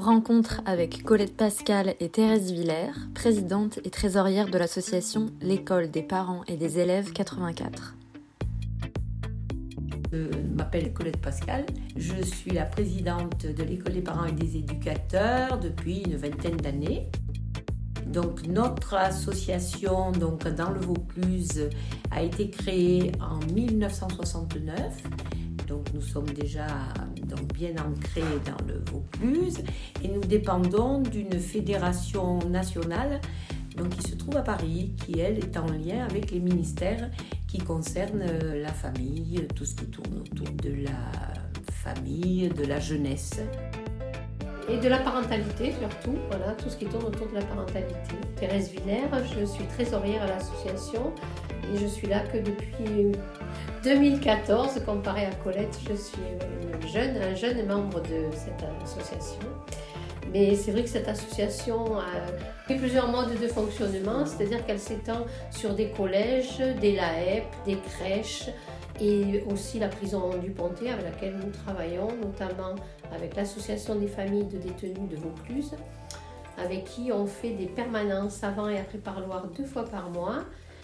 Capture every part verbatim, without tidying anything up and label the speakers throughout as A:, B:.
A: Rencontre avec Colette Pascal et Thérèse Villers, présidente et trésorière de l'association L'école des parents et des élèves quatre-vingt-quatre.
B: Je m'appelle Colette Pascal, je suis la présidente de l'école des parents et des éducateurs depuis une vingtaine d'années. Donc notre association donc, dans le Vaucluse a été créée en dix-neuf cent soixante-neuf. Donc nous sommes déjà donc, bien ancrés dans le Vaucluse et nous dépendons d'une fédération nationale donc, qui se trouve à Paris, qui elle est en lien avec les ministères qui concernent la famille, tout ce qui tourne autour de la famille, de la jeunesse.
C: Et de la parentalité surtout, voilà, tout ce qui tourne autour de la parentalité. Thérèse Villers, je suis trésorière à l'association et je suis là que depuis deux mille quatorze, comparé à Colette, je suis une jeune, un jeune membre de cette association. Mais c'est vrai que cette association a plusieurs modes de fonctionnement, c'est-à-dire qu'elle s'étend sur des collèges, des L A E P, des crèches et aussi la prison du Pontet avec laquelle nous travaillons, notamment avec l'association des familles de détenus de Vaucluse, avec qui on fait des permanences avant et après parloir deux fois par mois.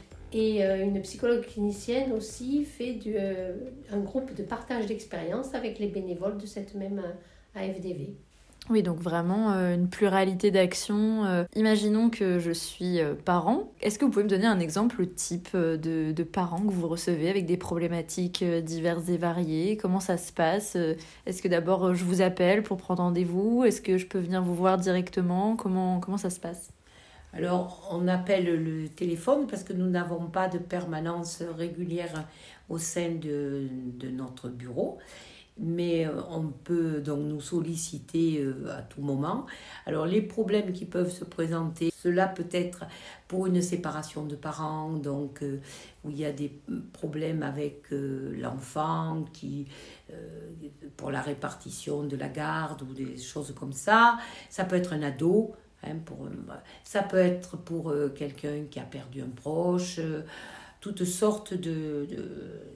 C: Et euh, une psychologue clinicienne aussi fait du, euh, un groupe de partage d'expérience avec les bénévoles de cette même euh, A F D V.
A: Oui, donc vraiment euh, une pluralité d'actions. Euh, imaginons que je suis euh, parent. Est-ce que vous pouvez me donner un exemple type euh, de, de parents que vous recevez avec des problématiques euh, diverses et variées? Comment ça se passe? euh, Est-ce que d'abord euh, je vous appelle pour prendre rendez-vous? Est-ce que je peux venir vous voir directement? Comment, comment ça se passe?
B: Alors, on appelle le téléphone parce que nous n'avons pas de permanence régulière au sein de, de notre bureau. Mais on peut donc nous solliciter à tout moment. Alors les problèmes qui peuvent se présenter, cela peut être pour une séparation de parents, donc euh, où il y a des problèmes avec euh, l'enfant, qui, euh, pour la répartition de la garde ou des choses comme ça. Ça peut être un ado, hein, pour, ça peut être pour euh, quelqu'un qui a perdu un proche, euh, toutes sortes de... de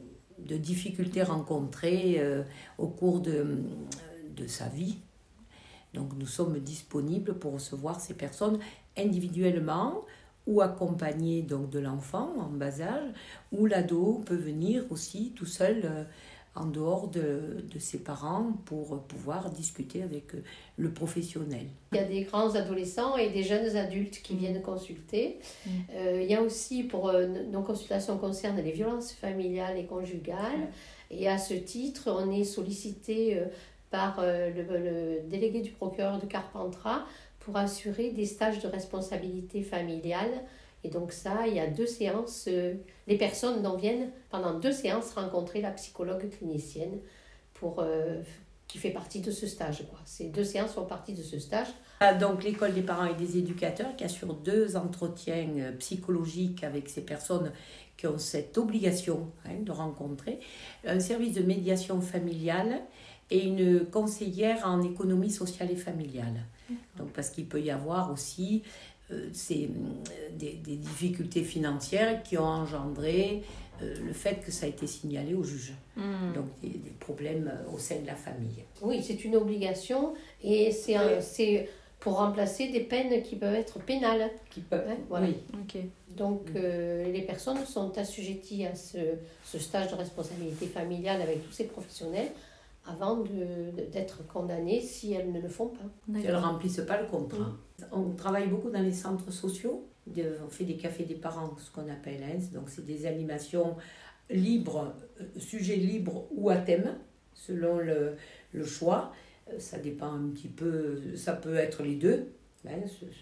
B: de difficultés rencontrées euh, au cours de, de sa vie. Donc nous sommes disponibles pour recevoir ces personnes individuellement ou accompagnées donc, de l'enfant en bas âge, ou l'ado peut venir aussi tout seul euh, en dehors de, de ses parents pour pouvoir discuter avec le professionnel.
C: Il y a des grands adolescents et des jeunes adultes qui
A: Mmh.
C: viennent consulter.
A: Mmh.
C: Euh, il y a aussi, pour euh, nos consultations concernent les violences familiales et conjugales. Mmh. Et à ce titre, on est sollicité euh, par euh, le, le délégué du procureur de Carpentras pour assurer des stages de responsabilité familiale. Et donc ça, il y a deux séances, euh, les personnes dont viennent pendant deux séances rencontrer la psychologue clinicienne pour, euh, qui fait partie de ce stage, quoi. Ces deux séances font partie de ce stage.
B: Donc l'école des parents et des éducateurs qui assure deux entretiens psychologiques avec ces personnes qui ont cette obligation hein, de rencontrer, un service de médiation familiale et une conseillère en économie sociale et familiale. Donc parce qu'il peut y avoir aussi Euh, c'est des, des difficultés financières qui ont engendré euh, le fait que ça a été signalé au juge. Mmh. Donc des, des problèmes au sein de la famille.
C: Oui, c'est une obligation et c'est, un, c'est pour remplacer des peines qui peuvent être pénales.
B: Qui peuvent,
C: hein, voilà.
B: Oui.
C: Okay. Donc euh, les personnes sont assujetties à ce, ce stage de responsabilité familiale avec tous ces professionnels avant de, de, d'être condamnées si elles ne le font pas.
B: Si elles ne remplissent pas le contrat. Mmh. On travaille beaucoup dans les centres sociaux. On fait des cafés des parents, ce qu'on appelle. Hein. Donc, c'est des animations libres, sujets libres ou à thème, selon le, le choix. Ça dépend un petit peu, ça peut être les deux. Hein.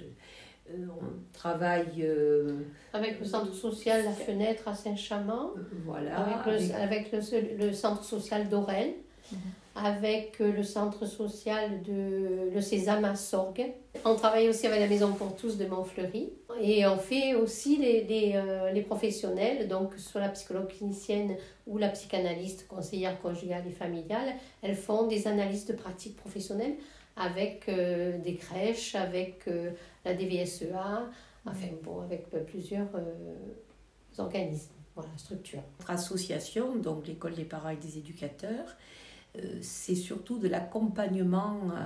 B: On travaille... Euh,
C: avec le centre social La Fenêtre à Saint-Chamond.
B: Voilà.
C: Avec le, avec... avec le, le centre social d'Orel. Mmh. Avec le centre social de le Sésame à Sorgues. On travaille aussi avec la Maison pour tous de Montfleury. Et on fait aussi les, les, euh, les professionnels, donc soit la psychologue clinicienne ou la psychanalyste, conseillère conjugale et familiale, elles font des analyses de pratiques professionnelles avec euh, des crèches, avec euh, la D V S E A, enfin bon, avec euh, plusieurs euh, organismes, voilà, structures.
B: Notre association, donc l'école des parents et des éducateurs, c'est surtout de l'accompagnement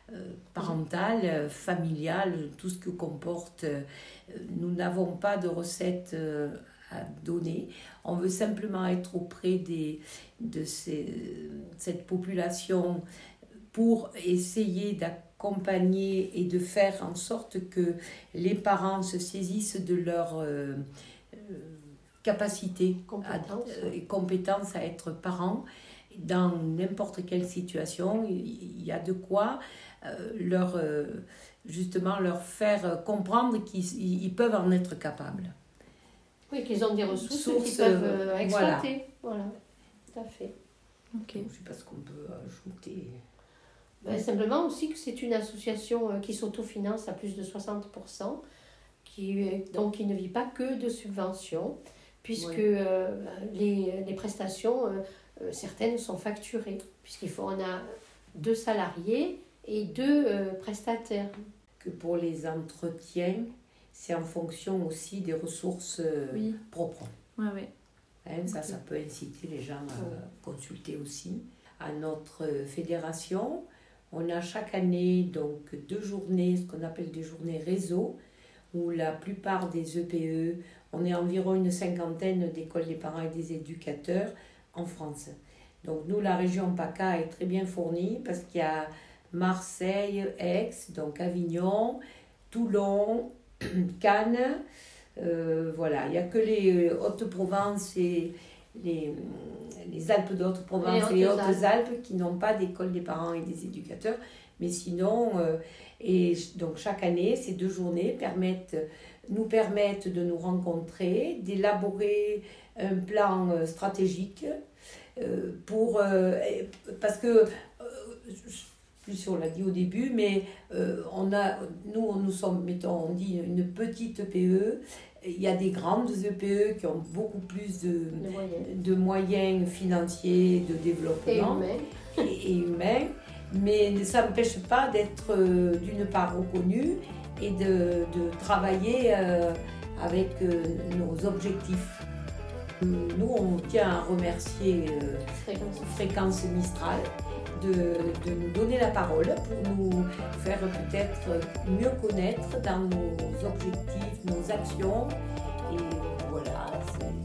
B: euh, parentale, euh, familiale, tout ce que comporte. Euh, nous n'avons pas de recette euh, à donner. On veut simplement être auprès des, de ces, cette population pour essayer d'accompagner et de faire en sorte que les parents se saisissent de leur euh, euh, capacité
C: Compétence,
B: à, euh, et compétence à être parents. Dans n'importe quelle situation, il y a de quoi euh, leur, euh, justement leur faire comprendre qu'ils ils peuvent en être capables.
C: Oui, qu'ils ont des ressources
B: Source,
C: qu'ils peuvent
B: euh,
C: euh, exploiter. Voilà. voilà, tout à fait.
A: Ok.
B: Je ne sais pas ce qu'on peut ajouter.
C: Ben, simplement aussi que c'est une association euh, qui s'autofinance à plus de soixante pour cent, qui, euh, donc qui ne vit pas que de subventions, puisque
B: Oui.
C: euh, les, les prestations, euh, euh, certaines sont facturées, puisqu'il faut, on a deux salariés et deux euh, prestataires.
B: Que pour les entretiens, c'est en fonction aussi des ressources euh,
A: Oui.
B: propres.
A: Ouais, ouais.
B: Hein, ça,
A: Ok.
B: ça peut inciter les gens à
C: Ouais.
B: consulter aussi. À notre fédération, on a chaque année donc deux journées, ce qu'on appelle des journées réseau, où la plupart des E P E, on est environ une cinquantaine d'écoles des parents et des éducateurs en France. Donc nous, la région PACA est très bien fournie parce qu'il y a Marseille, Aix, donc Avignon, Toulon, Cannes, euh, voilà, il n'y a que les Hautes-Provence et les, les Alpes de Haute-Provence et les Hautes-Alpes qui n'ont pas d'école des parents et des éducateurs, mais sinon, euh, et donc chaque année, ces deux journées permettent, nous permettent de nous rencontrer, d'élaborer un plan euh, stratégique euh, pour, euh, parce que euh, plus si on l'a dit au début, mais euh, on a, nous, nous sommes, mettons, on dit une petite E P E. Il y a des grandes E P E qui ont beaucoup plus de,
C: De moyens.
B: de moyens financiers, de
C: Et
B: développement
C: humains.
B: et, et humains, mais ça n'empêche pas d'être euh, d'une part reconnu et de, de travailler euh, avec euh, nos objectifs. Nous, on tient à remercier euh,
C: Fréquence.
B: Fréquence Mistral de, de nous donner la parole pour nous faire peut-être mieux connaître dans nos objectifs, nos actions. Et voilà, c'est